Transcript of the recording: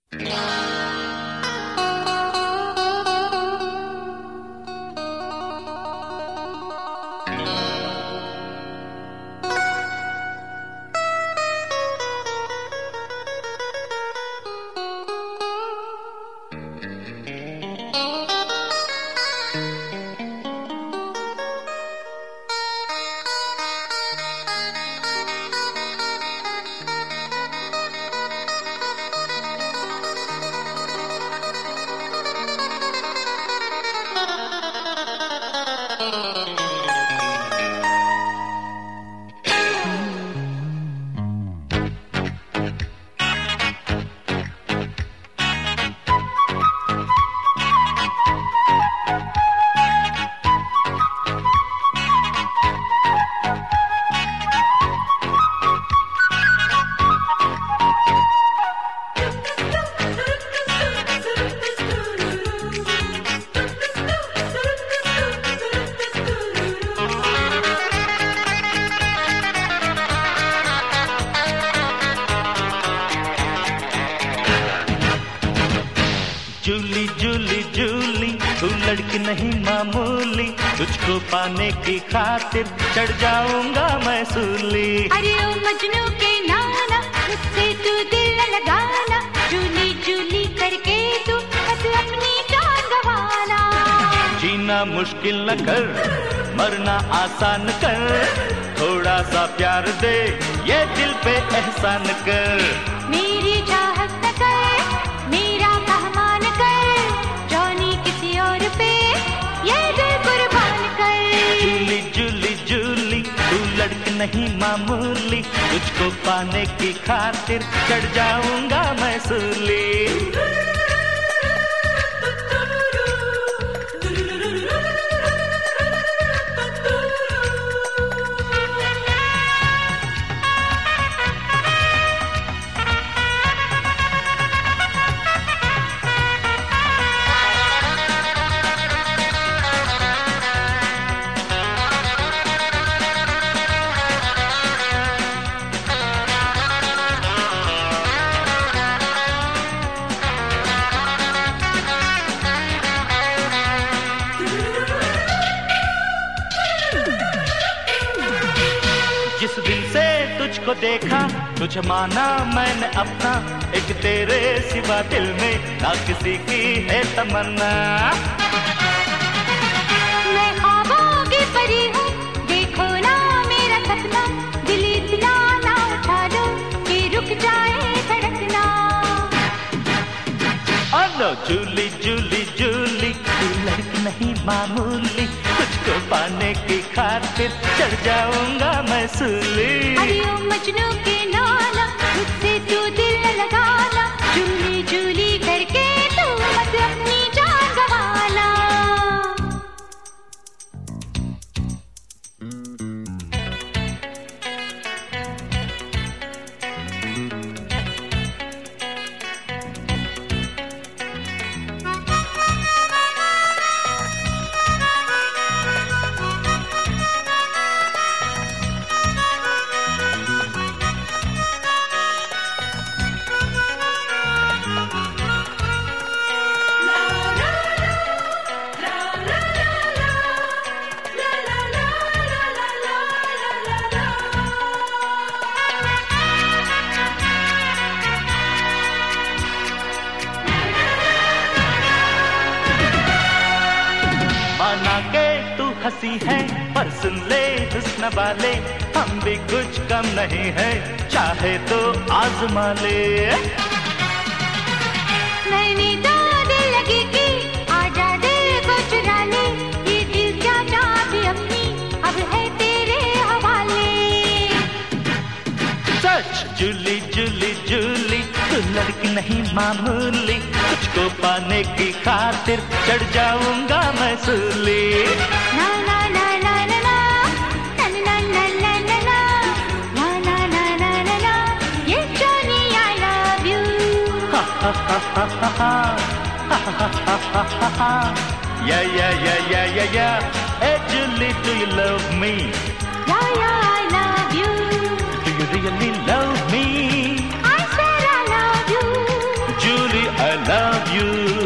जूली जूली जूली तू लड़की नहीं मामूली, तुझको पाने की खातिर चढ़ जाऊंगा मैं सूली। अरे ओ मजनू के नाना, मुझसे तू दिल न लगाना, जूली जूली करके तू बस अपनी जान गवाना। जीना मुश्किल न कर, मरना आसान कर, थोड़ा सा प्यार दे, ये दिल पे एहसान कर। मेरी चाहत न कर, मेरा कहमान कर, जॉनी किसी और पे ये दिल कुर्बान कर। जूली जूली जूली तू लड़की नहीं मामूली, तुझको पाने की खातिर चढ़ जाऊंगा मैं सूली। जिस दिन से तुझको देखा, तुझे माना मैंने अपना, एक तेरे सिवा दिल में ना किसी की है तमन्ना। मैं ख्वाबों की परी हूँ, देखो ना मेरा सपना, दिल इतना ना उठा लो कि रुक जाए धड़कना। लो जूली जूली जूली तू लड़की नहीं मामूली, तुझको पाने की खातिर चढ़ जाऊंगा मैं सूली। अरे ओ मजनू के नाना, मुझसे तू दिल न लगाना, जूली जूली करके तू मत अपनी जान गवाना। माना के तू हंसी है, पर सुन ले हुस्न वाले, हम भी कुछ कम नहीं है, चाहे तो आजमा ले। मैंने तो दिल लगी कि आजा दिल को चुरा ले, ये दिल क्या चाहती अपनी अब है तेरे हवाले। सच जूली जूली जूली तू लड़की नहीं मामूली, तुझको पाने की खातिर चढ़ जाऊंगा मैं सूली। ना ना ना ना ना ना ना ना ना ना ना ना ना ना ना ना ना, ये Johnny I love you. Yeah. Hey Julie, do you love me? Yeah, I love you. Do you really love me? I said I love you. Julie, love you.